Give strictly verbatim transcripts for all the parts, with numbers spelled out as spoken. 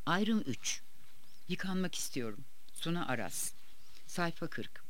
Ayrım üç. Yıkanmak istiyorum. Suna Aras. Sayfa kırk.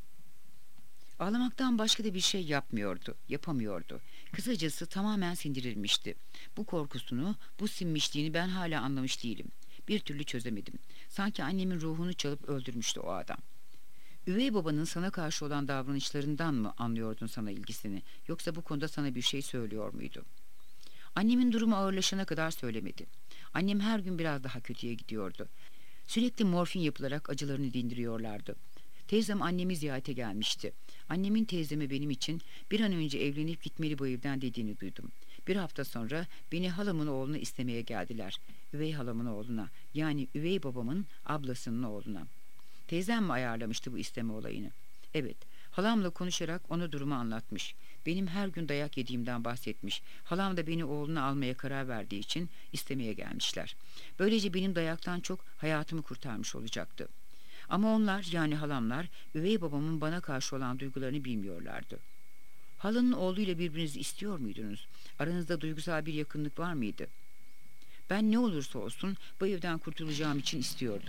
Ağlamaktan başka da bir şey yapmıyordu, yapamıyordu. Kısacası tamamen sindirilmişti. Bu korkusunu, bu sinmişliğini ben hala anlamış değilim. Bir türlü çözemedim. Sanki annemin ruhunu çalıp öldürmüştü o adam. Üvey babanın sana karşı olan davranışlarından mı anlıyordun sana ilgisini, yoksa bu konuda sana bir şey söylüyor muydu? Annemin durumu ağırlaşana kadar söylemedi. Annem her gün biraz daha kötüye gidiyordu. Sürekli morfin yapılarak acılarını dindiriyorlardı. Teyzem annemi ziyarete gelmişti. Annemin teyzeme benim için bir an önce evlenip gitmeli bu evden dediğini duydum. Bir hafta sonra beni halamın oğluna istemeye geldiler. Üvey halamın oğluna, yani üvey babamın ablasının oğluna. Teyzem mi ayarlamıştı bu isteme olayını? Evet, halamla konuşarak ona durumu anlatmış. Benim her gün dayak yediğimden bahsetmiş. Halam da beni oğluna almaya karar verdiği için istemeye gelmişler. Böylece benim dayaktan çok hayatımı kurtarmış olacaktı. Ama onlar, yani halamlar, üvey babamın bana karşı olan duygularını bilmiyorlardı. Halanın oğluyla birbirinizi istiyor muydunuz? Aranızda duygusal bir yakınlık var mıydı? Ben ne olursa olsun bu evden kurtulacağım için istiyordum.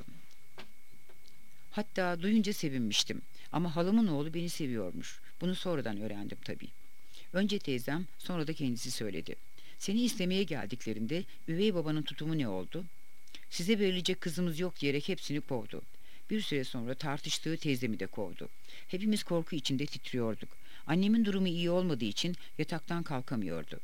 Hatta duyunca sevinmiştim. Ama halamın oğlu beni seviyormuş. Bunu sonradan öğrendim tabii. Önce teyzem, sonra da kendisi söyledi. Seni istemeye geldiklerinde üvey babanın tutumu ne oldu? Size verilecek kızımız yok diyerek hepsini kovdu. Bir süre sonra tartıştığı teyzemi de kovdu. Hepimiz korku içinde titriyorduk. Annemin durumu iyi olmadığı için yataktan kalkamıyordu.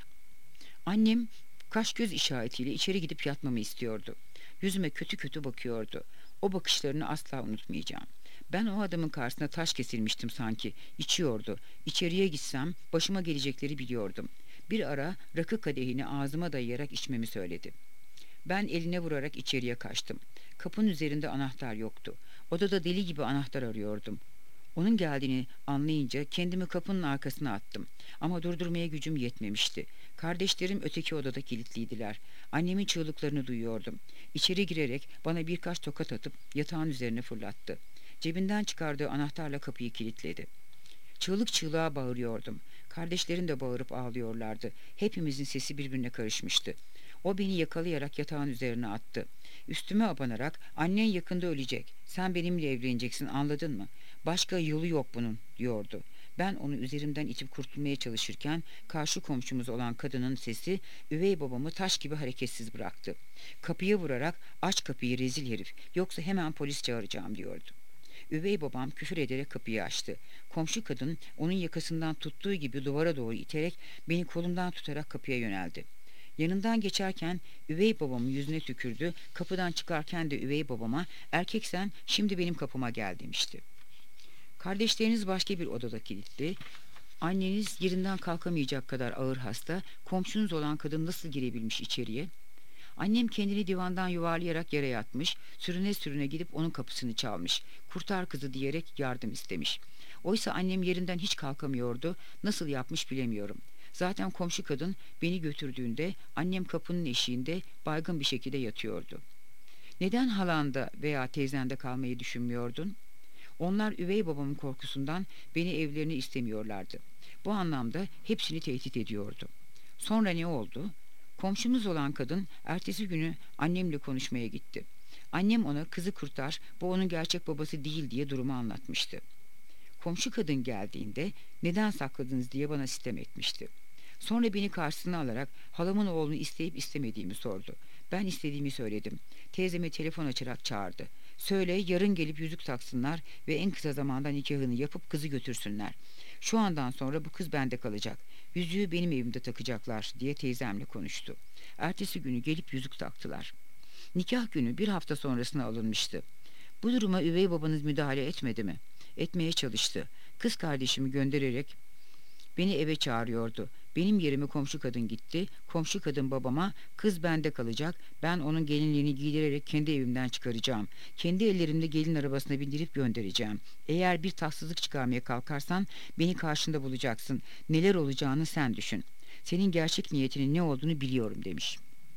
Annem kaş göz işaretiyle içeri gidip yatmamı istiyordu. Yüzüme kötü kötü bakıyordu. O bakışlarını asla unutmayacağım. Ben o adamın karşısına taş kesilmiştim sanki. İçiyordu. İçeriye gitsem başıma gelecekleri biliyordum. Bir ara rakı kadehini ağzıma dayayarak içmemi söyledi. Ben eline vurarak içeriye kaçtım. Kapının üzerinde anahtar yoktu. Odada deli gibi anahtar arıyordum. Onun geldiğini anlayınca kendimi kapının arkasına attım. Ama durdurmaya gücüm yetmemişti. Kardeşlerim öteki odada kilitliydiler. Annemin çığlıklarını duyuyordum. İçeri girerek bana birkaç tokat atıp yatağın üzerine fırlattı. Cebinden çıkardığı anahtarla kapıyı kilitledi. Çığlık çığlığa bağırıyordum. Kardeşlerim de bağırıp ağlıyorlardı. Hepimizin sesi birbirine karışmıştı. O beni yakalayarak yatağın üzerine attı. Üstüme abanarak annen yakında ölecek. Sen benimle evleneceksin, anladın mı? Başka yolu yok bunun diyordu. Ben onu üzerimden itip kurtulmaya çalışırken karşı komşumuz olan kadının sesi üvey babamı taş gibi hareketsiz bıraktı. Kapıya vurarak aç kapıyı rezil herif, yoksa hemen polis çağıracağım diyordu. Üvey babam küfür ederek kapıyı açtı. Komşu kadın onun yakasından tuttuğu gibi duvara doğru iterek beni kolumdan tutarak kapıya yöneldi. Yanından geçerken üvey babamın yüzüne tükürdü, kapıdan çıkarken de üvey babama erkeksen şimdi benim kapıma gel demişti. Kardeşleriniz başka bir odada kilitli, anneniz yerinden kalkamayacak kadar ağır hasta, komşunuz olan kadın nasıl girebilmiş içeriye? Annem kendini divandan yuvarlayarak yere yatmış, sürüne sürüne gidip onun kapısını çalmış, kurtar kızı diyerek yardım istemiş. Oysa annem yerinden hiç kalkamıyordu, nasıl yapmış bilemiyorum. Zaten komşu kadın beni götürdüğünde annem kapının eşiğinde baygın bir şekilde yatıyordu. Neden halanda veya teyzende kalmayı düşünmüyordun? Onlar üvey babamın korkusundan beni evlerine istemiyorlardı. Bu anlamda hepsini tehdit ediyordu. Sonra ne oldu? Komşumuz olan kadın ertesi günü annemle konuşmaya gitti. Annem ona kızı kurtar, bu onun gerçek babası değil diye durumu anlatmıştı. Komşu kadın geldiğinde neden sakladınız diye bana sitem etmişti. Sonra beni karşısına alarak halamın oğlunu isteyip istemediğimi sordu. Ben istediğimi söyledim. Teyzeme telefon açarak çağırdı. Söyle yarın gelip yüzük taksınlar ve en kısa zamanda nikahını yapıp kızı götürsünler. Şu andan sonra bu kız bende kalacak. Yüzüğü benim evimde takacaklar diye teyzemle konuştu. Ertesi günü gelip yüzük taktılar. Nikah günü bir hafta sonrasına alınmıştı. Bu duruma üvey babanız müdahale etmedi mi? Etmeye çalıştı. Kız kardeşimi göndererek beni eve çağırıyordu. Benim yerime komşu kadın gitti. Komşu kadın babama kız bende kalacak. Ben onun gelinliğini giydirerek kendi evimden çıkaracağım. Kendi ellerimle gelin arabasına bindirip göndereceğim. Eğer bir tatsızlık çıkarmaya kalkarsan beni karşında bulacaksın. Neler olacağını sen düşün. Senin gerçek niyetinin ne olduğunu biliyorum demiş.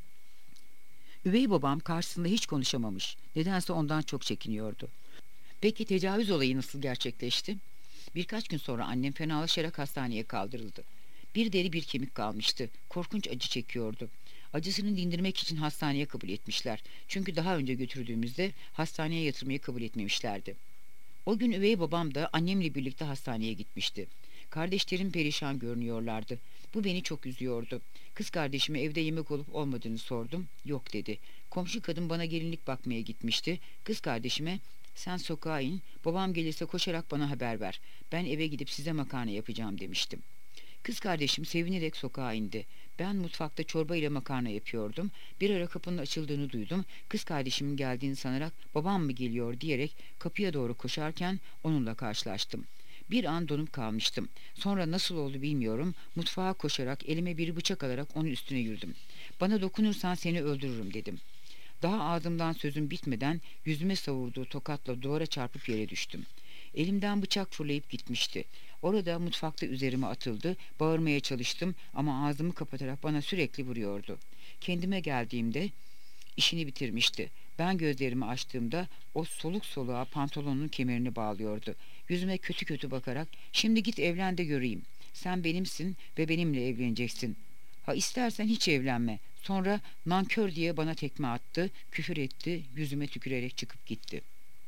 Üvey babam karşısında hiç konuşamamış. Nedense ondan çok çekiniyordu. Peki tecavüz olayı nasıl gerçekleşti? Birkaç gün sonra annem fenalaşarak hastaneye kaldırıldı. Bir deri bir kemik kalmıştı. Korkunç acı çekiyordu. Acısını dindirmek için hastaneye kabul etmişler. Çünkü daha önce götürdüğümüzde hastaneye yatırmayı kabul etmemişlerdi. O gün üvey babam da annemle birlikte hastaneye gitmişti. Kardeşlerim perişan görünüyorlardı. Bu beni çok üzüyordu. Kız kardeşime evde yemek olup olmadığını sordum. Yok dedi. Komşu kadın bana gelinlik bakmaya gitmişti. Kız kardeşime sen sokağa in, babam gelirse koşarak bana haber ver. Ben eve gidip size makarna yapacağım demiştim. Kız kardeşim sevinerek sokağa indi. Ben mutfakta çorba ile makarna yapıyordum. Bir ara kapının açıldığını duydum. Kız kardeşimin geldiğini sanarak babam mı geliyor diyerek kapıya doğru koşarken onunla karşılaştım. Bir an donup kalmıştım. Sonra nasıl oldu bilmiyorum. Mutfağa koşarak elime bir bıçak alarak onun üstüne yürüdüm. Bana dokunursan seni öldürürüm dedim. Daha ağzımdan sözüm bitmeden yüzüme savurduğu tokatla duvara çarpıp yere düştüm. Elimden bıçak fırlayıp gitmişti. Orada mutfakta üzerime atıldı. Bağırmaya çalıştım ama ağzımı kapatarak bana sürekli vuruyordu. Kendime geldiğimde işini bitirmişti. Ben gözlerimi açtığımda o soluk soluğa pantolonun kemerini bağlıyordu. Yüzüme kötü kötü bakarak şimdi git evlen de göreyim. Sen benimsin ve benimle evleneceksin. Ha istersen hiç evlenme. Sonra nankör diye bana tekme attı, küfür etti, yüzüme tükürerek çıkıp gitti.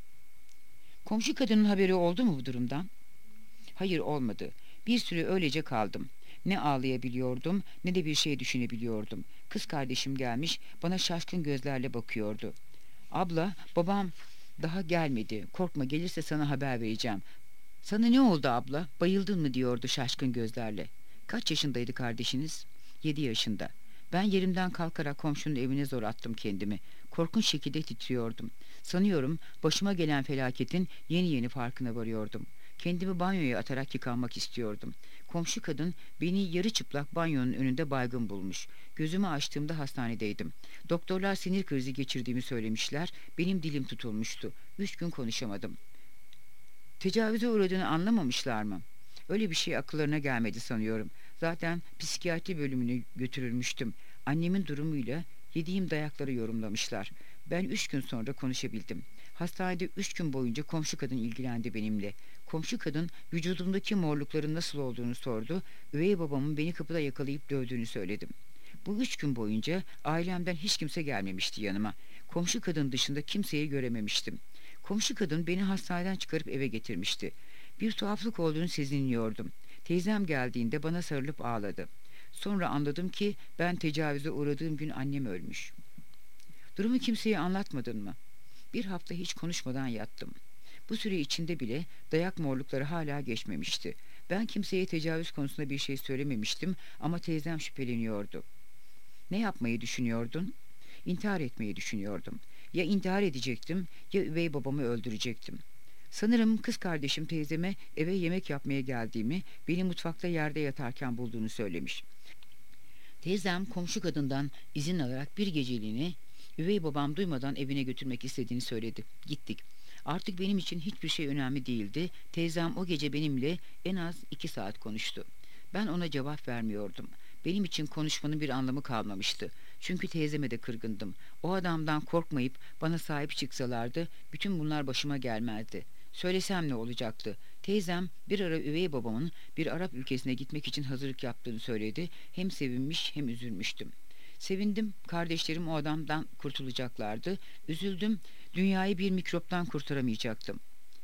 Komşu kadının haberi oldu mu bu durumdan? Hayır olmadı. Bir süre öylece kaldım. Ne ağlayabiliyordum ne de bir şey düşünebiliyordum. Kız kardeşim gelmiş bana şaşkın gözlerle bakıyordu. Abla babam daha gelmedi. Korkma gelirse sana haber vereceğim. Sana ne oldu abla? Bayıldın mı diyordu şaşkın gözlerle. Kaç yaşındaydı kardeşiniz? Yedi yaşında. Ben yerimden kalkarak komşunun evine zor attım kendimi. Korkunç şekilde titriyordum. Sanıyorum başıma gelen felaketin yeni yeni farkına varıyordum. Kendimi banyoya atarak yıkanmak istiyordum. Komşu kadın beni yarı çıplak banyonun önünde baygın bulmuş. Gözümü açtığımda hastanedeydim. Doktorlar sinir krizi geçirdiğimi söylemişler. Benim dilim tutulmuştu. Üç gün konuşamadım. Tecavüze uğradığını anlamamışlar mı? Öyle bir şey akıllarına gelmedi sanıyorum. Zaten psikiyatri bölümüne götürülmüştüm. Annemin durumuyla yediğim dayakları yorumlamışlar. Ben üç gün sonra konuşabildim. Hastanede üç gün boyunca komşu kadın ilgilendi benimle. Komşu kadın vücudumdaki morlukların nasıl olduğunu sordu. Üvey babamın beni kapıda yakalayıp dövdüğünü söyledim. Bu üç gün boyunca ailemden hiç kimse gelmemişti yanıma. Komşu kadın dışında kimseyi görememiştim. Komşu kadın beni hastaneden çıkarıp eve getirmişti. Bir tuhaflık olduğunu sezinliyordum. Teyzem geldiğinde bana sarılıp ağladı. Sonra anladım ki ben tecavüze uğradığım gün annem ölmüş. Durumu kimseye anlatmadın mı? Bir hafta hiç konuşmadan yattım. Bu süre içinde bile dayak morlukları hala geçmemişti. Ben kimseye tecavüz konusunda bir şey söylememiştim ama teyzem şüpheleniyordu. Ne yapmayı düşünüyordun? İntihar etmeyi düşünüyordum. Ya intihar edecektim ya üvey babamı öldürecektim. Sanırım kız kardeşim teyzeme eve yemek yapmaya geldiğimi, beni mutfakta yerde yatarken bulduğunu söylemiş. Teyzem komşu kadından izin alarak bir geceliğine üvey babam duymadan evine götürmek istediğini söyledi. Gittik. Artık benim için hiçbir şey önemli değildi. Teyzem o gece benimle en az iki saat konuştu. Ben ona cevap vermiyordum. Benim için konuşmanın bir anlamı kalmamıştı. Çünkü teyzeme de kırgındım. O adamdan korkmayıp bana sahip çıksalardı bütün bunlar başıma gelmezdi. Söylesem ne olacaktı? Teyzem bir ara üvey babamın bir Arap ülkesine gitmek için hazırlık yaptığını söyledi. Hem sevinmiş hem üzülmüştüm. Sevindim, kardeşlerim o adamdan kurtulacaklardı. Üzüldüm, dünyayı bir mikroptan kurtaramayacaktım.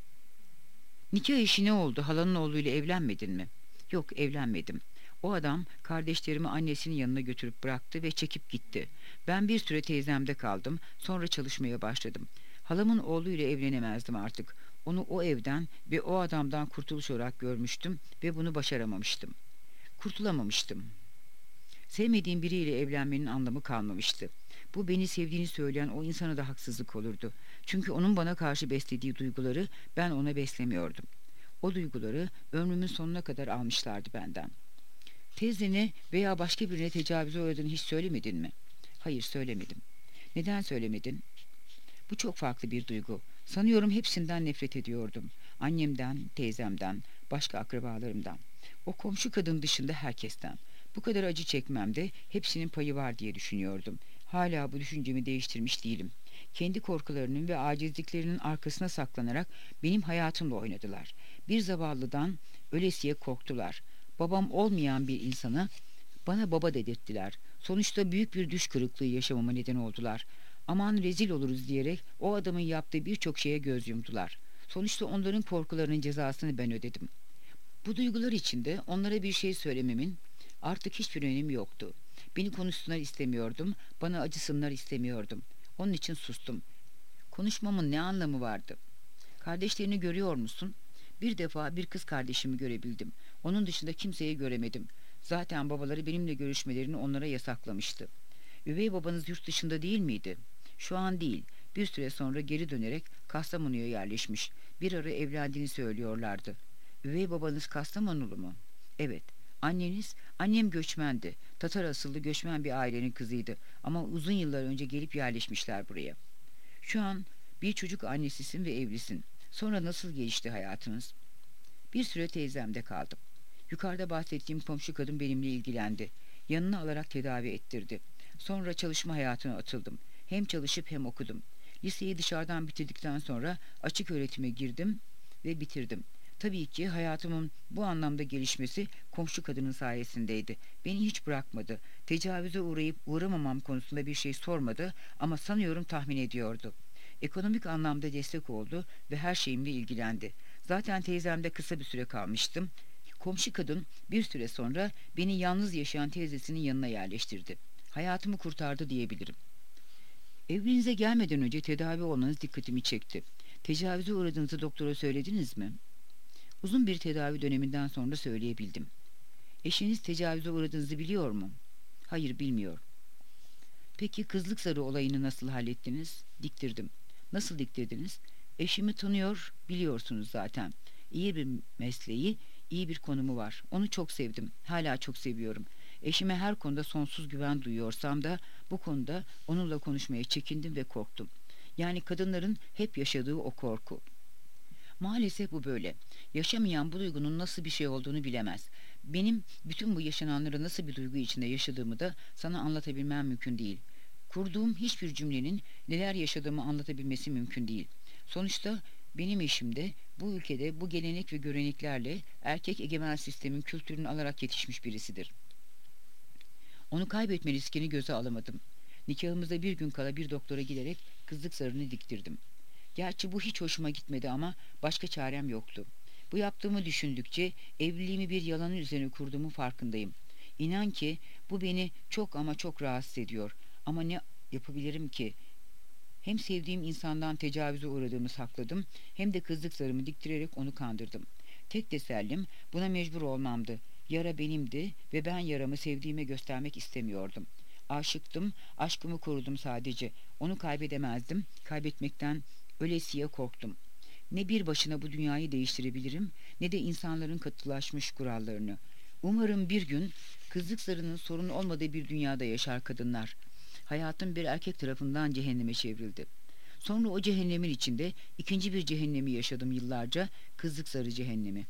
Nikah işi ne oldu? Halanın oğluyla evlenmedin mi? Yok, evlenmedim. O adam kardeşlerimi annesinin yanına götürüp bıraktı ve çekip gitti. Ben bir süre teyzemde kaldım, sonra çalışmaya başladım. Halamın oğluyla evlenemezdim artık. Onu o evden ve o adamdan kurtuluş olarak görmüştüm ve bunu başaramamıştım. Kurtulamamıştım. Sevmediğim biriyle evlenmenin anlamı kalmamıştı. Bu beni sevdiğini söyleyen o insana da haksızlık olurdu. Çünkü onun bana karşı beslediği duyguları ben ona beslemiyordum. O duyguları ömrümün sonuna kadar almışlardı benden. Teyzene veya başka birine tecavüze uğradığını hiç söylemedin mi? Hayır, söylemedim. Neden söylemedin? Bu çok farklı bir duygu. Sanıyorum hepsinden nefret ediyordum. Annemden, teyzemden, başka akrabalarımdan. O komşu kadın dışında herkesten. Bu kadar acı çekmemde hepsinin payı var diye düşünüyordum. Hala bu düşüncemi değiştirmiş değilim. Kendi korkularının ve acizliklerinin arkasına saklanarak benim hayatımla oynadılar. Bir zavallıdan ölesiye korktular. Babam olmayan bir insana bana baba dedirttiler. Sonuçta büyük bir düş kırıklığı yaşamama neden oldular. Aman rezil oluruz diyerek o adamın yaptığı birçok şeye göz yumdular. Sonuçta onların korkularının cezasını ben ödedim. Bu duygular içinde onlara bir şey söylememin artık hiçbir önemi yoktu. Beni konuşsunlar istemiyordum, bana acısınlar istemiyordum. Onun için sustum. Konuşmamın ne anlamı vardı? Kardeşlerini görüyor musun? Bir defa bir kız kardeşimi görebildim. Onun dışında kimseyi göremedim. Zaten babaları benimle görüşmelerini onlara yasaklamıştı. Üvey babanız yurt dışında değil miydi? Şu an değil. Bir süre sonra geri dönerek Kastamonu'ya yerleşmiş. Bir ara evlendiğini söylüyorlardı. Üvey babanız Kastamonulu mu? Evet. Anneniz? Annem göçmendi. Tatar asıllı göçmen bir ailenin kızıydı. Ama uzun yıllar önce gelip yerleşmişler buraya. Şu an bir çocuk annesisin ve evlisin. Sonra nasıl gelişti hayatınız? Bir süre teyzemde kaldım. Yukarıda bahsettiğim komşu kadın benimle ilgilendi. Yanına alarak tedavi ettirdi. Sonra çalışma hayatına atıldım. Hem çalışıp hem okudum. Liseyi dışarıdan bitirdikten sonra açık öğretime girdim ve bitirdim. Tabii ki hayatımın bu anlamda gelişmesi komşu kadının sayesindeydi. Beni hiç bırakmadı. Tecavüze uğrayıp uğramamam konusunda bir şey sormadı ama sanıyorum tahmin ediyordu. Ekonomik anlamda destek oldu ve her şeyimle ilgilendi. Zaten teyzemde kısa bir süre kalmıştım. Komşu kadın bir süre sonra beni yalnız yaşayan teyzesinin yanına yerleştirdi. Hayatımı kurtardı diyebilirim. Evinize gelmeden önce tedavi olmanız dikkatimi çekti. Tecavüze uğradığınızı doktora söylediniz mi? Uzun bir tedavi döneminden sonra söyleyebildim. Eşiniz tecavüze uğradığınızı biliyor mu? Hayır, bilmiyor. Peki kızlık zarı olayını nasıl hallettiniz? Diktirdim. Nasıl diktirdiniz? Eşimi tanıyor, biliyorsunuz zaten. İyi bir mesleği, iyi bir konumu var. Onu çok sevdim. Hala çok seviyorum. Eşime her konuda sonsuz güven duyuyorsam da bu konuda onunla konuşmaya çekindim ve korktum. Yani kadınların hep yaşadığı o korku. Maalesef bu böyle. Yaşamayan bu duygunun nasıl bir şey olduğunu bilemez. Benim bütün bu yaşananları nasıl bir duygu içinde yaşadığımı da sana anlatabilmem mümkün değil. Kurduğum hiçbir cümlenin neler yaşadığımı anlatabilmesi mümkün değil. Sonuçta benim eşim de bu ülkede bu gelenek ve göreneklerle erkek egemen sistemin kültürünü alarak yetişmiş birisidir. Onu kaybetme riskini göze alamadım. Nikahımıza bir gün kala bir doktora giderek kızlık zarını diktirdim. Gerçi bu hiç hoşuma gitmedi ama başka çarem yoktu. Bu yaptığımı düşündükçe evliliğimi bir yalanın üzerine kurduğumun farkındayım. İnan ki bu beni çok ama çok rahatsız ediyor. Ama ne yapabilirim ki? Hem sevdiğim insandan tecavüze uğradığımı sakladım, hem de kızlık zarımı diktirerek onu kandırdım. Tek tesellim buna mecbur olmamdı. Yara benimdi ve ben yaramı sevdiğime göstermek istemiyordum. Aşıktım, aşkımı korudum sadece. Onu kaybedemezdim, kaybetmekten ölesiye korktum. Ne bir başına bu dünyayı değiştirebilirim, ne de insanların katılaşmış kurallarını. Umarım bir gün kızlık zarının sorun olmadığı bir dünyada yaşar kadınlar. Hayatım bir erkek tarafından cehenneme çevrildi. Sonra o cehennemin içinde ikinci bir cehennemi yaşadım yıllarca, kızlık zarı cehennemi.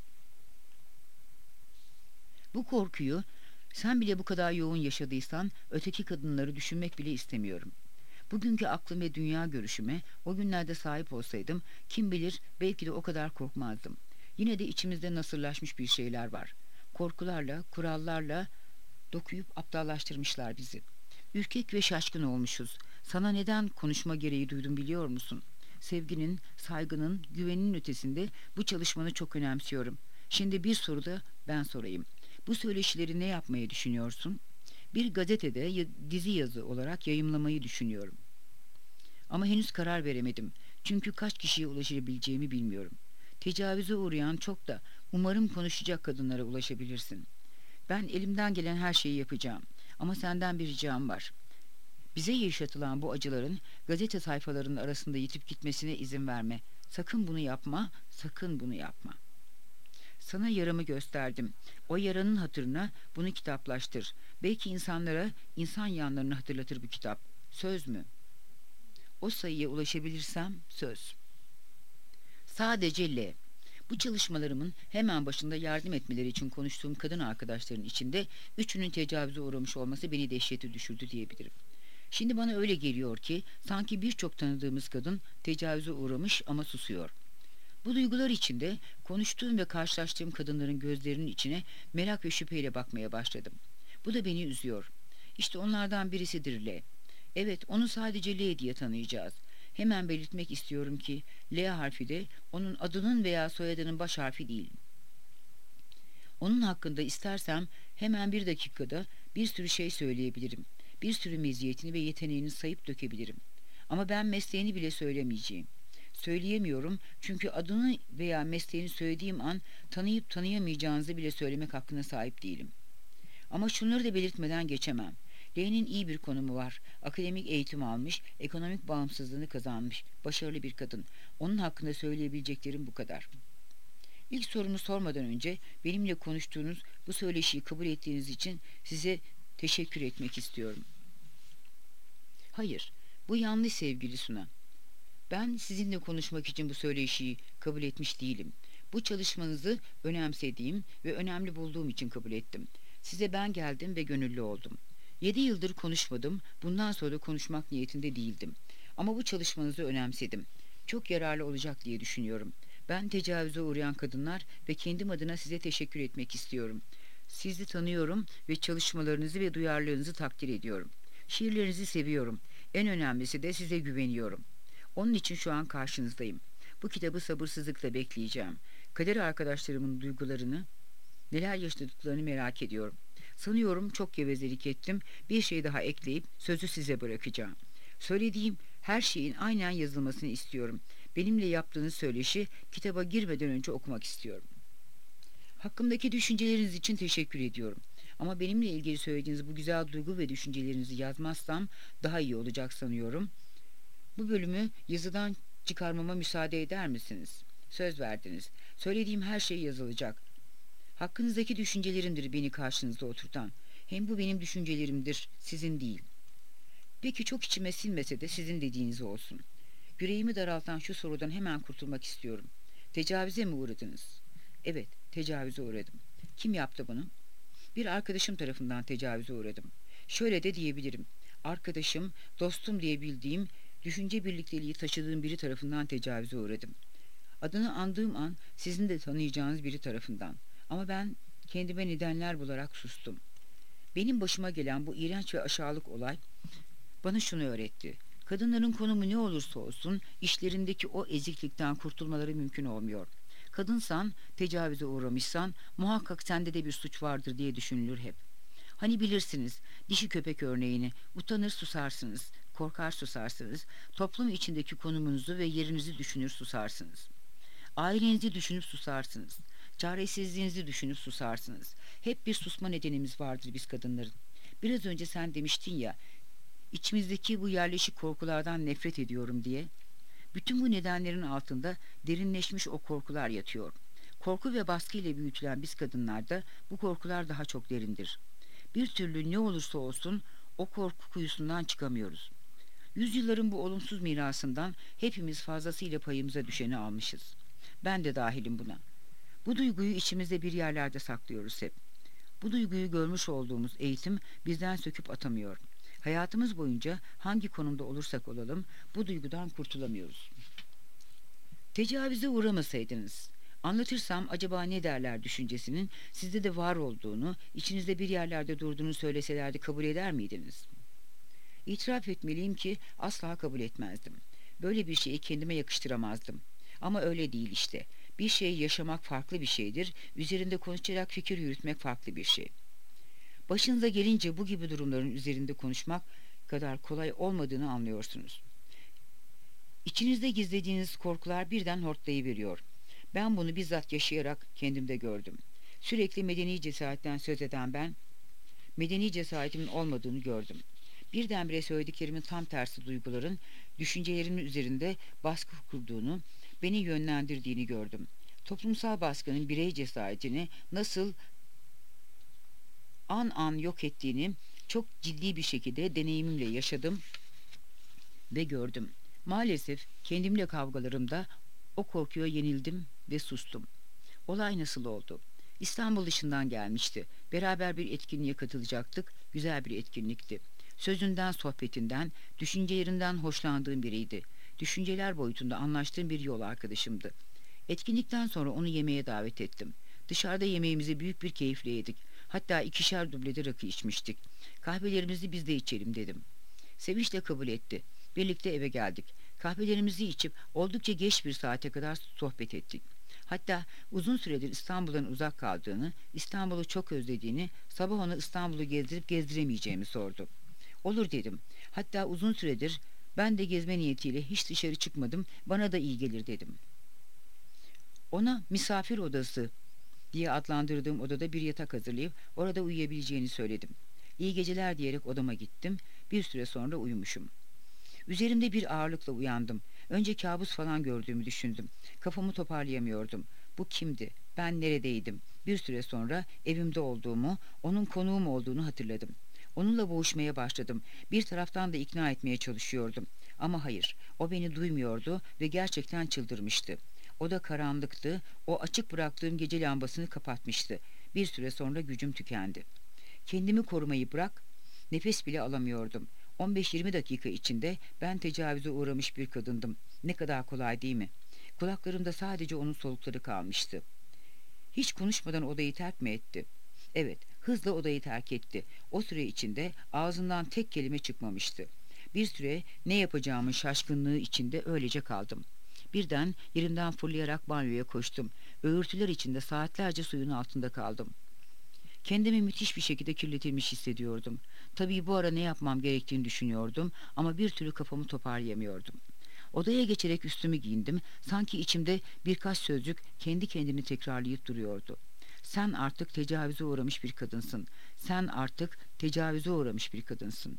Bu korkuyu sen bile bu kadar yoğun yaşadıysan öteki kadınları düşünmek bile istemiyorum. Bugünkü aklım ve dünya görüşüme o günlerde sahip olsaydım kim bilir belki de o kadar korkmazdım. Yine de içimizde nasırlaşmış bir şeyler var. Korkularla, kurallarla dokuyup aptallaştırmışlar bizi. Ürkek ve şaşkın olmuşuz. Sana neden konuşma gereği duydum biliyor musun? Sevginin, saygının, güvenin ötesinde bu çalışmanı çok önemsiyorum. Şimdi bir soru da ben sorayım. Bu söyleşileri ne yapmayı düşünüyorsun? Bir gazetede ya, dizi yazı olarak yayımlamayı düşünüyorum. Ama henüz karar veremedim. Çünkü kaç kişiye ulaşabileceğimi bilmiyorum. Tecavüze uğrayan çok da umarım konuşacak kadınlara ulaşabilirsin. Ben elimden gelen her şeyi yapacağım. Ama senden bir ricam var. Bize yaşatılan bu acıların gazete sayfalarının arasında yitip gitmesine izin verme. Sakın bunu yapma, sakın bunu yapma. Sana yaramı gösterdim. O yaranın hatırına bunu kitaplaştır. Belki insanlara insan yanlarını hatırlatır bu kitap. Söz mü? O sayıya ulaşabilirsem söz. Sadece L. Bu çalışmalarımın hemen başında yardım etmeleri için konuştuğum kadın arkadaşların içinde üçünün tecavüze uğramış olması beni dehşete düşürdü diyebilirim. Şimdi bana öyle geliyor ki sanki birçok tanıdığımız kadın tecavüze uğramış ama susuyor. Bu duygular içinde konuştuğum ve karşılaştığım kadınların gözlerinin içine merak ve şüpheyle bakmaya başladım. Bu da beni üzüyor. İşte onlardan birisidir L. Evet, onu sadece L diye tanıyacağız. Hemen belirtmek istiyorum ki L harfi de onun adının veya soyadının baş harfi değil. Onun hakkında istersem hemen bir dakikada bir sürü şey söyleyebilirim. Bir sürü meziyetini ve yeteneğini sayıp dökebilirim. Ama ben mesleğini bile söylemeyeceğim. Söyleyemiyorum çünkü adını veya mesleğini söylediğim an tanıyıp tanıyamayacağınızı bile söylemek hakkına sahip değilim. Ama şunları da belirtmeden geçemem. L'nin iyi bir konumu var. Akademik eğitim almış, ekonomik bağımsızlığını kazanmış, başarılı bir kadın. Onun hakkında söyleyebileceklerim bu kadar. İlk sorumu sormadan önce benimle konuştuğunuz bu söyleşiyi kabul ettiğiniz için size teşekkür etmek istiyorum. Hayır, bu yanlış sevgili Suna. Ben sizinle konuşmak için bu söyleşiyi kabul etmiş değilim. Bu çalışmanızı önemsediğim ve önemli bulduğum için kabul ettim. Size ben geldim ve gönüllü oldum. Yedi yıldır konuşmadım, bundan sonra da konuşmak niyetinde değildim. Ama bu çalışmanızı önemsedim. Çok yararlı olacak diye düşünüyorum. Ben tecavüze uğrayan kadınlar ve kendim adına size teşekkür etmek istiyorum. Sizi tanıyorum ve çalışmalarınızı ve duyarlılığınızı takdir ediyorum. Şiirlerinizi seviyorum. En önemlisi de size güveniyorum. Onun için şu an karşınızdayım. Bu kitabı sabırsızlıkla bekleyeceğim. Kader arkadaşlarımın duygularını, neler yaşadıklarını merak ediyorum. Sanıyorum çok gevezelik ettim. Bir şey daha ekleyip sözü size bırakacağım. Söylediğim her şeyin aynen yazılmasını istiyorum. Benimle yaptığınız söyleşi kitaba girmeden önce okumak istiyorum. Hakkımdaki düşünceleriniz için teşekkür ediyorum. Ama benimle ilgili söylediğiniz bu güzel duygu ve düşüncelerinizi yazmazsam daha iyi olacak sanıyorum. Bu bölümü yazıdan çıkarmama müsaade eder misiniz? Söz verdiniz. Söylediğim her şey yazılacak. Hakkınızdaki düşüncelerimdir beni karşınızda oturtan. Hem bu benim düşüncelerimdir, sizin değil. Peki çok içime sinmese de sizin dediğiniz olsun. Yüreğimi daraltan şu sorudan hemen kurtulmak istiyorum. Tecavüze mi uğradınız? Evet, tecavüze uğradım. Kim yaptı bunu? Bir arkadaşım tarafından tecavüze uğradım. Şöyle de diyebilirim. Arkadaşım, dostum diye bildiğim, düşünce birlikteliği taşıdığım biri tarafından tecavüze uğradım. Adını andığım an sizin de tanıyacağınız biri tarafından. Ama ben kendime nedenler bularak sustum. Benim başıma gelen bu iğrenç ve aşağılık olay bana şunu öğretti. Kadınların konumu ne olursa olsun işlerindeki o eziklikten kurtulmaları mümkün olmuyor. Kadınsan, tecavüze uğramışsan muhakkak sende de bir suç vardır diye düşünülür hep. Hani bilirsiniz dişi köpek örneğini, utanır susarsınız, korkar susarsınız, toplum içindeki konumunuzu ve yerinizi düşünür susarsınız. Ailenizi düşünüp susarsınız. Çaresizliğinizi düşünüp susarsınız. Hep bir susma nedenimiz vardır biz kadınların. Biraz önce sen demiştin ya, içimizdeki bu yerleşik korkulardan nefret ediyorum diye. Bütün bu nedenlerin altında derinleşmiş o korkular yatıyor. Korku ve baskı ile büyütülen biz kadınlarda bu korkular daha çok derindir. Bir türlü ne olursa olsun o korku kuyusundan çıkamıyoruz. Yüzyılların bu olumsuz mirasından hepimiz fazlasıyla payımıza düşeni almışız. Ben de dahilim buna. Bu duyguyu içimizde bir yerlerde saklıyoruz hep. Bu duyguyu görmüş olduğumuz eğitim bizden söküp atamıyor. Hayatımız boyunca hangi konumda olursak olalım bu duygudan kurtulamıyoruz. Tecavüze uğramasaydınız, anlatırsam acaba ne derler düşüncesinin sizde de var olduğunu, içinizde bir yerlerde durduğunu söyleselerdi kabul eder miydiniz? İtiraf etmeliyim ki asla kabul etmezdim. Böyle bir şeyi kendime yakıştıramazdım. Ama öyle değil işte. Bir şeyi yaşamak farklı bir şeydir, üzerinde konuşarak fikir yürütmek farklı bir şey. Başınıza gelince bu gibi durumların üzerinde konuşmak kadar kolay olmadığını anlıyorsunuz. İçinizde gizlediğiniz korkular birden hortlayıveriyor. Ben bunu bizzat yaşayarak kendimde gördüm. Sürekli medeni cesaretten söz eden ben, medeni cesaretimin olmadığını gördüm. Birdenbire söylediklerimin tam tersi duyguların, düşüncelerimin üzerinde baskı kurduğunu, beni yönlendirdiğini gördüm. Toplumsal baskının birey cesaretini nasıl an an yok ettiğini çok ciddi bir şekilde deneyimimle yaşadım ve gördüm. Maalesef kendimle kavgalarımda o korkuya yenildim ve sustum. Olay nasıl oldu? İstanbul dışından gelmişti. Beraber bir etkinliğe katılacaktık. Güzel bir etkinlikti. Sözünden, sohbetinden, düşüncelerinden hoşlandığım biriydi. Düşünceler boyutunda anlaştığım bir yol arkadaşımdı. Etkinlikten sonra onu yemeğe davet ettim. Dışarıda yemeğimizi büyük bir keyifle yedik. Hatta ikişer dublede rakı içmiştik. Kahvelerimizi biz de içelim dedim. Sevinçle kabul etti. Birlikte eve geldik. Kahvelerimizi içip oldukça geç bir saate kadar sohbet ettik. Hatta uzun süredir İstanbul'dan uzak kaldığını, İstanbul'u çok özlediğini, sabah ona İstanbul'u gezdirip gezdiremeyeceğimi sordu. Olur dedim. Hatta uzun süredir ben de gezme niyetiyle hiç dışarı çıkmadım, bana da iyi gelir dedim. Ona misafir odası diye adlandırdığım odada bir yatak hazırlayıp orada uyuyabileceğini söyledim. İyi geceler diyerek odama gittim. Bir süre sonra uyumuşum. Üzerimde bir ağırlıkla uyandım. Önce kabus falan gördüğümü düşündüm. Kafamı toparlayamıyordum. Bu kimdi? Ben neredeydim? Bir süre sonra evimde olduğumu, onun konuğum olduğunu hatırladım. Onunla boğuşmaya başladım. Bir taraftan da ikna etmeye çalışıyordum. Ama hayır, o beni duymuyordu ve gerçekten çıldırmıştı. Oda karanlıktı, o açık bıraktığım gece lambasını kapatmıştı. Bir süre sonra gücüm tükendi. Kendimi korumayı bırak, nefes bile alamıyordum. on beş yirmi dakika içinde ben tecavüze uğramış bir kadındım. Ne kadar kolay değil mi? Kulaklarımda sadece onun solukları kalmıştı. Hiç konuşmadan odayı terk mi etti? Evet, hızla odayı terk etti. O süre içinde ağzından tek kelime çıkmamıştı. Bir süre ne yapacağımın şaşkınlığı içinde öylece kaldım. Birden yerimden fırlayarak banyoya koştum. Öğürtüler içinde saatlerce suyun altında kaldım. Kendimi müthiş bir şekilde kirletilmiş hissediyordum. Tabii bu ara ne yapmam gerektiğini düşünüyordum ama bir türlü kafamı toparlayamıyordum. Odaya geçerek üstümü giyindim. Sanki içimde birkaç sözcük kendi kendini tekrarlayıp duruyordu. Sen artık tecavüze uğramış bir kadınsın. Sen artık tecavüze uğramış bir kadınsın.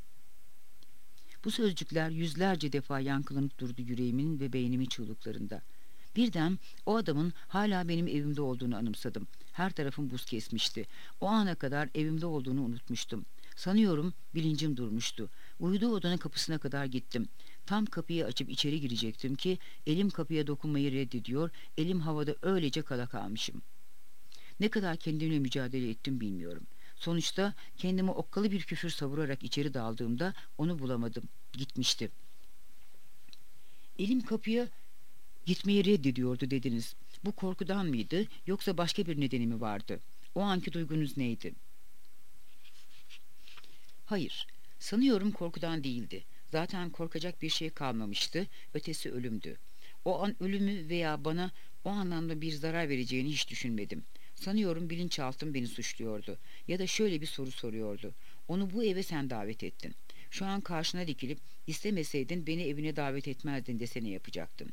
Bu sözcükler yüzlerce defa yankılanıp durdu yüreğimin ve beynimin çığlıklarında. Birden o adamın hala benim evimde olduğunu anımsadım. Her tarafım buz kesmişti. O ana kadar evimde olduğunu unutmuştum. Sanıyorum bilincim durmuştu. Uyuduğu odanın kapısına kadar gittim. Tam kapıyı açıp içeri girecektim ki elim kapıya dokunmayı reddediyor, elim havada öylece kala kalmışım. Ne kadar kendimle mücadele ettim bilmiyorum. Sonuçta kendime okkalı bir küfür savurarak içeri daldığımda onu bulamadım. Gitmişti. Elim kapıya gitmeyi reddediyordu dediniz. Bu korkudan mıydı yoksa başka bir nedeni mi vardı? O anki duygunuz neydi? Hayır, sanıyorum korkudan değildi. Zaten korkacak bir şey kalmamıştı. Ötesi ölümdü. O an ölümü veya bana o anlamda bir zarar vereceğini hiç düşünmedim. Sanıyorum bilinçaltım beni suçluyordu. Ya da şöyle bir soru soruyordu. Onu bu eve sen davet ettin. Şu an karşına dikilip istemeseydin beni evine davet etmezdin desene yapacaktın.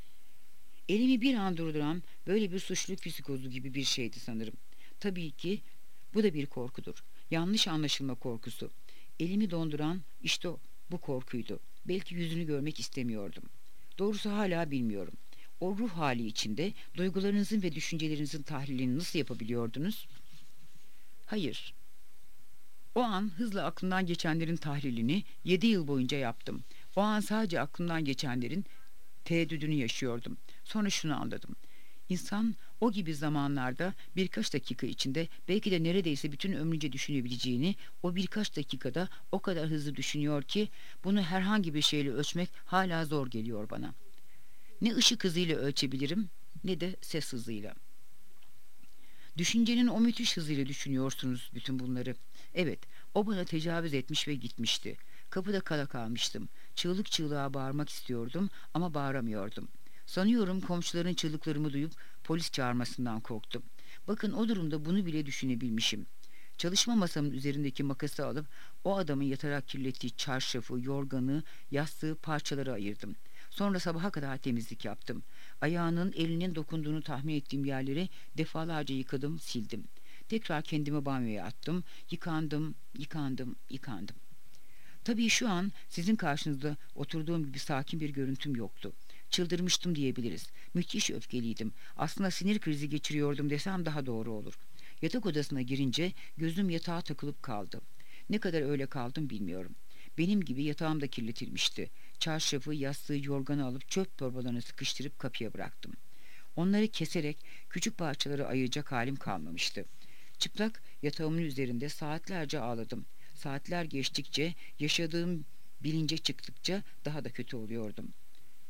Elimi bir an durduran böyle bir suçluluk psikozu gibi bir şeydi sanırım. Tabii ki bu da bir korkudur. Yanlış anlaşılma korkusu. Elimi donduran işte o, bu korkuydu. Belki yüzünü görmek istemiyordum. Doğrusu hala bilmiyorum. O ruh hali içinde duygularınızın ve düşüncelerinizin tahlilini nasıl yapabiliyordunuz? Hayır. O an hızla aklımdan geçenlerin tahlilini yedi yıl boyunca yaptım. O an sadece aklımdan geçenlerin tereddüdünü yaşıyordum. Sonra şunu anladım. İnsan o gibi zamanlarda birkaç dakika içinde belki de neredeyse bütün ömrünce düşünebileceğini o birkaç dakikada o kadar hızlı düşünüyor ki bunu herhangi bir şeyle ölçmek hala zor geliyor bana. Ne ışık hızıyla ölçebilirim ne de ses hızıyla. Düşüncenin o müthiş hızıyla düşünüyorsunuz bütün bunları. Evet, o bana tecavüz etmiş ve gitmişti. Kapıda kala kalmıştım. Çığlık çığlığa bağırmak istiyordum ama bağıramıyordum. Sanıyorum komşuların çığlıklarımı duyup polis çağırmasından korktum. Bakın o durumda bunu bile düşünebilmişim. Çalışma masamın üzerindeki makası alıp o adamın yatarak kirlettiği çarşafı, yorganı, yastığı parçalara ayırdım. Sonra sabaha kadar temizlik yaptım. Ayağının, elinin dokunduğunu tahmin ettiğim yerleri defalarca yıkadım, sildim. Tekrar kendimi banyoya attım. Yıkandım, yıkandım, yıkandım. Tabii şu an sizin karşınızda oturduğum gibi sakin bir görüntüm yoktu. Çıldırmıştım diyebiliriz. Müthiş öfkeliydim. Aslında sinir krizi geçiriyordum desem daha doğru olur. Yatak odasına girince gözüm yatağa takılıp kaldı. Ne kadar öyle kaldım bilmiyorum. Benim gibi yatağım da kirletilmişti. Çarşafı, yastığı, yorganı alıp çöp torbalarına sıkıştırıp kapıya bıraktım. Onları keserek küçük parçalara ayıracak halim kalmamıştı. Çıplak yatağımın üzerinde saatlerce ağladım. Saatler geçtikçe, yaşadığım bilince çıktıkça daha da kötü oluyordum.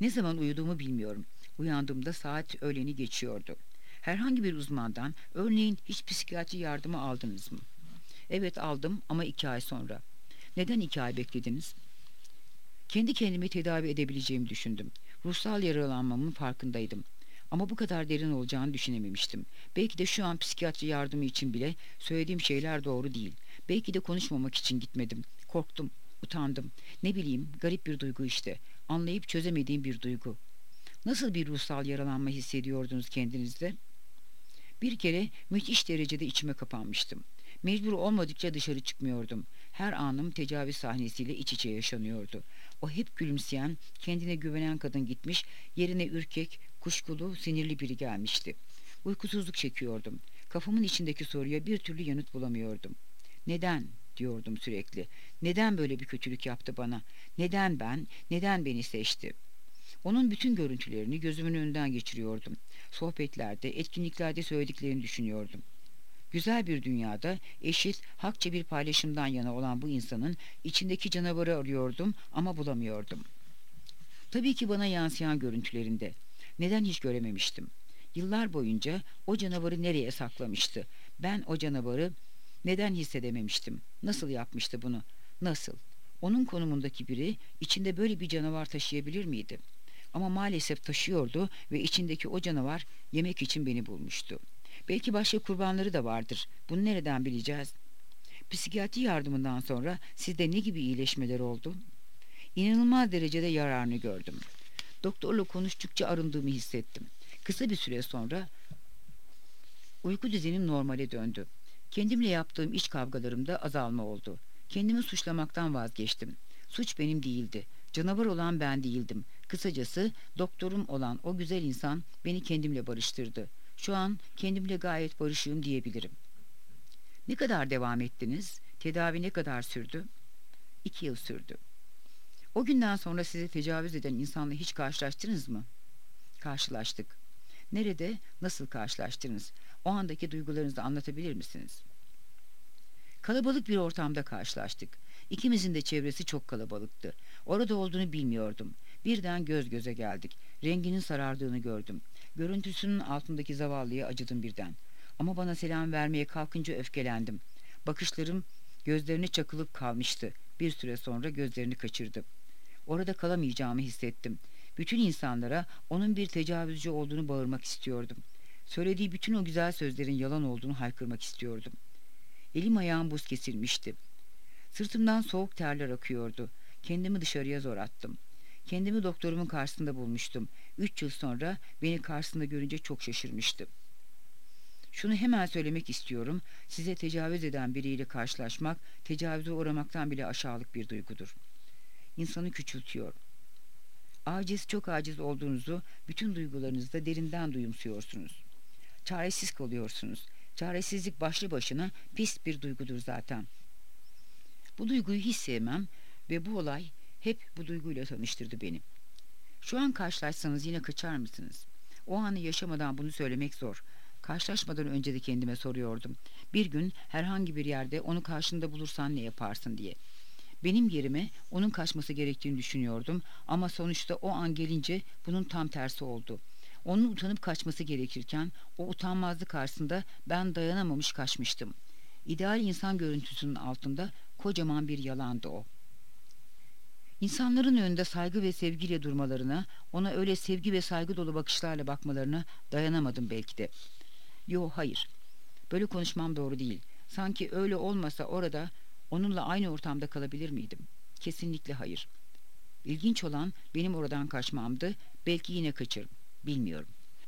Ne zaman uyuduğumu bilmiyorum. Uyandığımda saat öğleni geçiyordu. Herhangi bir uzmandan, örneğin hiç psikiyatri yardımı aldınız mı? Evet, aldım ama iki ay sonra. Neden iki ay beklediniz? Kendi kendimi tedavi edebileceğimi düşündüm. Ruhsal yaralanmamın farkındaydım. Ama bu kadar derin olacağını düşünememiştim. Belki de şu an psikiyatri yardımı için bile söylediğim şeyler doğru değil. Belki de konuşmamak için gitmedim. Korktum, utandım. Ne bileyim, garip bir duygu işte. Anlayıp çözemediğim bir duygu. Nasıl bir ruhsal yaralanma hissediyordunuz kendinizde? Bir kere müthiş derecede içime kapanmıştım. Mecbur olmadıkça dışarı çıkmıyordum. Her anım tecavüz sahnesiyle iç içe yaşanıyordu. O hep gülümseyen, kendine güvenen kadın gitmiş, yerine ürkek, kuşkulu, sinirli biri gelmişti. Uykusuzluk çekiyordum. Kafamın içindeki soruya bir türlü yanıt bulamıyordum. Neden diyordum sürekli. Neden böyle bir kötülük yaptı bana? Neden ben? Neden beni seçti? Onun bütün görüntülerini gözümün önünden geçiriyordum. Sohbetlerde, etkinliklerde söylediklerini düşünüyordum. Güzel bir dünyada eşit, hakça bir paylaşımdan yana olan bu insanın içindeki canavarı arıyordum ama bulamıyordum. Tabii ki bana yansıyan görüntülerinde. Neden hiç görememiştim? Yıllar boyunca o canavarı nereye saklamıştı? Ben o canavarı neden hissedememiştim? Nasıl yapmıştı bunu? Nasıl? Onun konumundaki biri içinde böyle bir canavar taşıyabilir miydi? Ama maalesef taşıyordu ve içindeki o canavar yemek için beni bulmuştu. Belki başka kurbanları da vardır. Bunu nereden bileceğiz? Psikiyatri yardımından sonra sizde ne gibi iyileşmeler oldu? İnanılmaz derecede yararını gördüm. Doktorla konuştukça arındığımı hissettim. Kısa bir süre sonra uyku düzenim normale döndü. Kendimle yaptığım iç kavgalarımda azalma oldu. Kendimi suçlamaktan vazgeçtim. Suç benim değildi. Canavar olan ben değildim. Kısacası doktorum olan o güzel insan beni kendimle barıştırdı. Şu an kendimle gayet barışığım diyebilirim. Ne kadar devam ettiniz? Tedavi ne kadar sürdü? İki yıl sürdü. O günden sonra sizi tecavüz eden insanla hiç karşılaştınız mı? Karşılaştık. Nerede, nasıl karşılaştınız? O andaki duygularınızı anlatabilir misiniz? Kalabalık bir ortamda karşılaştık. İkimizin de çevresi çok kalabalıktı. Orada olduğunu bilmiyordum. Birden göz göze geldik. Renginin sarardığını gördüm. Görüntüsünün altındaki zavallıya acıdım birden. Ama bana selam vermeye kalkınca öfkelendim. Bakışlarım gözlerine çakılıp kalmıştı. Bir süre sonra gözlerini kaçırdı. Orada kalamayacağımı hissettim. Bütün insanlara onun bir tecavüzcü olduğunu bağırmak istiyordum. Söylediği bütün o güzel sözlerin yalan olduğunu haykırmak istiyordum. Elim ayağım buz kesilmişti. Sırtımdan soğuk terler akıyordu. Kendimi dışarıya zor attım. Kendimi doktorumun karşısında bulmuştum. Üç yıl sonra beni karşısında görünce çok şaşırmıştı. Şunu hemen söylemek istiyorum. Size tecavüz eden biriyle karşılaşmak, tecavüze uğramaktan bile aşağılık bir duygudur. İnsanı küçültüyor. Aciz, çok aciz olduğunuzu bütün duygularınızda derinden duyumsuyorsunuz. Çaresiz kalıyorsunuz. Çaresizlik başlı başına pis bir duygudur zaten. Bu duyguyu hiç sevmem ve bu olay hep bu duyguyla tanıştırdı beni. Şu an karşılaşsanız yine kaçar mısınız? O anı yaşamadan bunu söylemek zor. Karşılaşmadan önce de kendime soruyordum. Bir gün herhangi bir yerde onu karşında bulursan ne yaparsın diye. Benim yerime onun kaçması gerektiğini düşünüyordum ama sonuçta o an gelince bunun tam tersi oldu. Onun utanıp kaçması gerekirken o utanmazlık karşısında ben dayanamamış kaçmıştım. İdeal insan görüntüsünün altında kocaman bir yalandı o. İnsanların önünde saygı ve sevgiyle durmalarına, ona öyle sevgi ve saygı dolu bakışlarla bakmalarına dayanamadım belki de. Yo, hayır. Böyle konuşmam doğru değil. Sanki öyle olmasa orada, onunla aynı ortamda kalabilir miydim? Kesinlikle hayır. İlginç olan benim oradan kaçmamdı. Belki yine kaçarım. Bilmiyorum.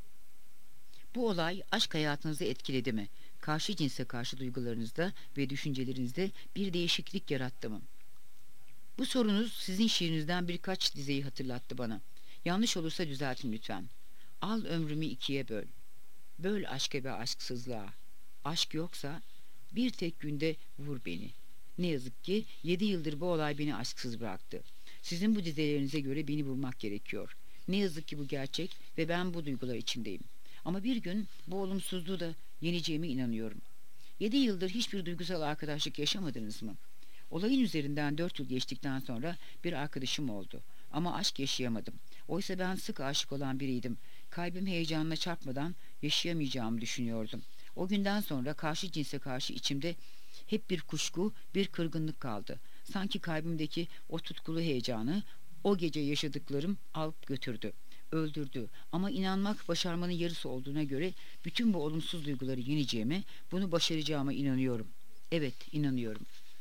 Bu olay aşk hayatınızı etkiledi mi? Karşı cinse karşı duygularınızda ve düşüncelerinizde bir değişiklik yarattı mı? Bu sorunuz sizin şiirinizden birkaç dizeyi hatırlattı bana. Yanlış olursa düzeltin lütfen. Al ömrümü ikiye böl. Böl aşka ve aşksızlığa. Aşk yoksa bir tek günde vur beni. Ne yazık ki yedi yıldır bu olay beni aşksız bıraktı. Sizin bu dizelerinize göre beni vurmak gerekiyor. Ne yazık ki bu gerçek ve ben bu duygular içindeyim. Ama bir gün bu olumsuzluğu da yeneceğime inanıyorum. Yedi yıldır hiçbir duygusal arkadaşlık yaşamadınız mı? Olayın üzerinden dört yıl geçtikten sonra bir arkadaşım oldu. Ama aşk yaşayamadım. Oysa ben sık aşık olan biriydim. Kalbim heyecanına çarpmadan yaşayamayacağımı düşünüyordum. O günden sonra karşı cinse karşı içimde hep bir kuşku, bir kırgınlık kaldı. Sanki kalbimdeki o tutkulu heyecanı o gece yaşadıklarım alıp götürdü, öldürdü. Ama inanmak başarmanın yarısı olduğuna göre bütün bu olumsuz duyguları yeneceğime, bunu başaracağıma inanıyorum. Evet, inanıyorum.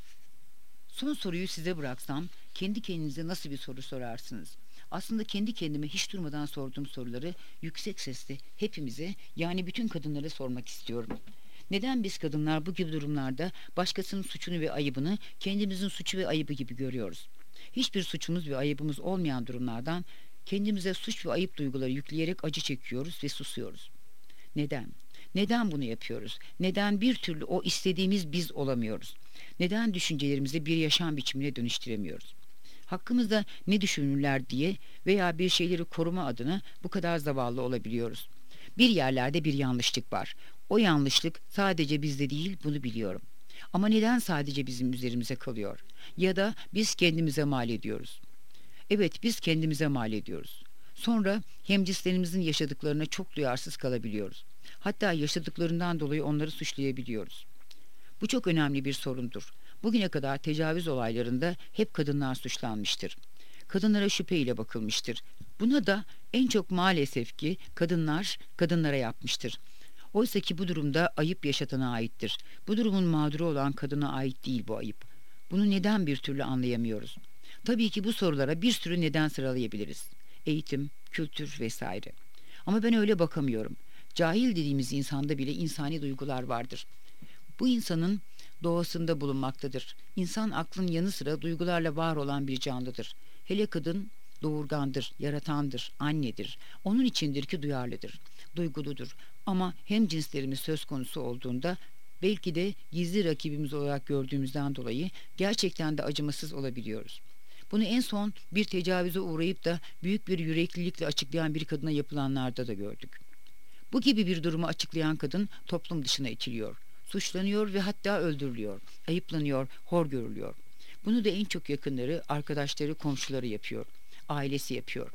Son soruyu size bıraksam, kendi kendinize nasıl bir soru sorarsınız? Aslında kendi kendime hiç durmadan sorduğum soruları yüksek sesle hepimize, yani bütün kadınlara sormak istiyorum. Neden biz kadınlar bu gibi durumlarda başkasının suçunu ve ayıbını kendimizin suçu ve ayıbı gibi görüyoruz? Hiçbir suçumuz ve ayıbımız olmayan durumlardan kendimize suç ve ayıp duyguları yükleyerek acı çekiyoruz ve susuyoruz. Neden? Neden bunu yapıyoruz? Neden bir türlü o istediğimiz biz olamıyoruz? Neden düşüncelerimizi bir yaşam biçimine dönüştüremiyoruz? Hakkımızda ne düşünürler diye veya bir şeyleri koruma adına bu kadar zavallı olabiliyoruz. Bir yerlerde bir yanlışlık var. O yanlışlık sadece bizde değil, bunu biliyorum. Ama neden sadece bizim üzerimize kalıyor? Ya da biz kendimize mal ediyoruz. Evet, biz kendimize mal ediyoruz. Sonra hemcinslerimizin yaşadıklarına çok duyarsız kalabiliyoruz. Hatta yaşadıklarından dolayı onları suçlayabiliyoruz. Bu çok önemli bir sorundur. Bugüne kadar tecavüz olaylarında hep kadınlar suçlanmıştır. Kadınlara şüpheyle bakılmıştır. Buna da en çok maalesef ki kadınlar kadınlara yapmıştır. Oysa ki bu durumda ayıp yaşatana aittir. Bu durumun mağduru olan kadına ait değil bu ayıp. Bunu neden bir türlü anlayamıyoruz? Tabii ki bu sorulara bir sürü neden sıralayabiliriz. Eğitim, kültür vesaire. Ama ben öyle bakamıyorum. Cahil dediğimiz insanda bile insani duygular vardır. Bu insanın doğasında bulunmaktadır. İnsan aklın yanı sıra duygularla var olan bir canlıdır. Hele kadın doğurgandır, yaratandır, annedir. Onun içindir ki duyarlıdır, duyguludur. Ama hem cinslerimiz söz konusu olduğunda belki de gizli rakibimiz olarak gördüğümüzden dolayı gerçekten de acımasız olabiliyoruz. Bunu en son bir tecavüze uğrayıp da büyük bir yüreklilikle açıklayan bir kadına yapılanlarda da gördük. Bu gibi bir durumu açıklayan kadın toplum dışına itiliyor, suçlanıyor ve hatta öldürülüyor, ayıplanıyor, hor görülüyor. Bunu da en çok yakınları, arkadaşları, komşuları yapıyor, ailesi yapıyor.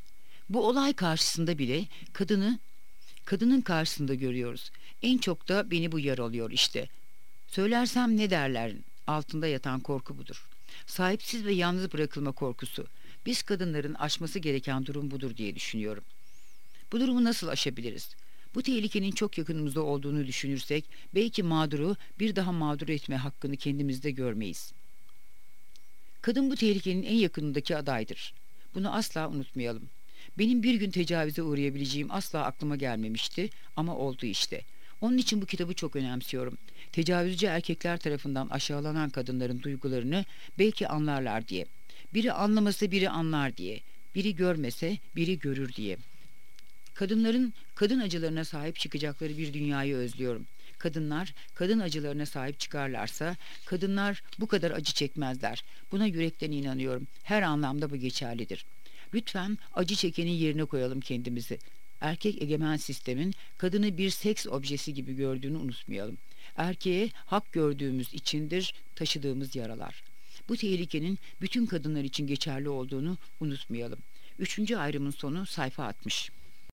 Bu olay karşısında bile kadını, kadının karşısında görüyoruz. En çok da beni bu yaralıyor işte. Söylersem ne derler? Altında yatan korku budur. Sahipsiz ve yalnız bırakılma korkusu. Biz kadınların aşması gereken durum budur diye düşünüyorum. Bu durumu nasıl aşabiliriz? Bu tehlikenin çok yakınımızda olduğunu düşünürsek belki mağduru bir daha mağdur etme hakkını kendimizde görmeyiz. Kadın bu tehlikenin en yakınındaki adaydır. Bunu asla unutmayalım. Benim bir gün tecavüze uğrayabileceğim asla aklıma gelmemişti ama oldu işte. Onun için bu kitabı çok önemsiyorum. Tecavüzcü erkekler tarafından aşağılanan kadınların duygularını belki anlarlar diye. Biri anlamasa biri anlar diye. Biri görmese biri görür diye. Kadınların kadın acılarına sahip çıkacakları bir dünyayı özlüyorum. Kadınlar kadın acılarına sahip çıkarlarsa kadınlar bu kadar acı çekmezler. Buna yürekten inanıyorum. Her anlamda bu geçerlidir. Lütfen acı çekenin yerine koyalım kendimizi. Erkek egemen sistemin kadını bir seks objesi gibi gördüğünü unutmayalım. Erkeğe hak gördüğümüz içindir taşıdığımız yaralar. Bu tehlikenin bütün kadınlar için geçerli olduğunu unutmayalım. Üçüncü ayrımın sonu sayfa altmış.